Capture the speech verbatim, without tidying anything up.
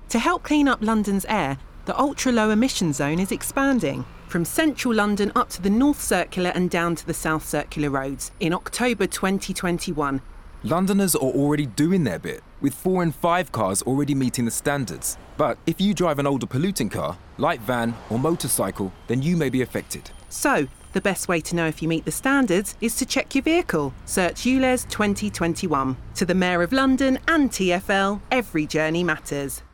To help clean up London's air, the ultra-low emission zone is expanding from central London up to the North Circular and down to the South Circular roads in October twenty twenty-one. Londoners are already doing their bit, with four in five cars already meeting the standards. But if you drive an older polluting car, light van or motorcycle, then you may be affected. So, the best way to know if you meet the standards is to check your vehicle. Search U L E Z twenty twenty-one. To the Mayor of London and T F L, every journey matters.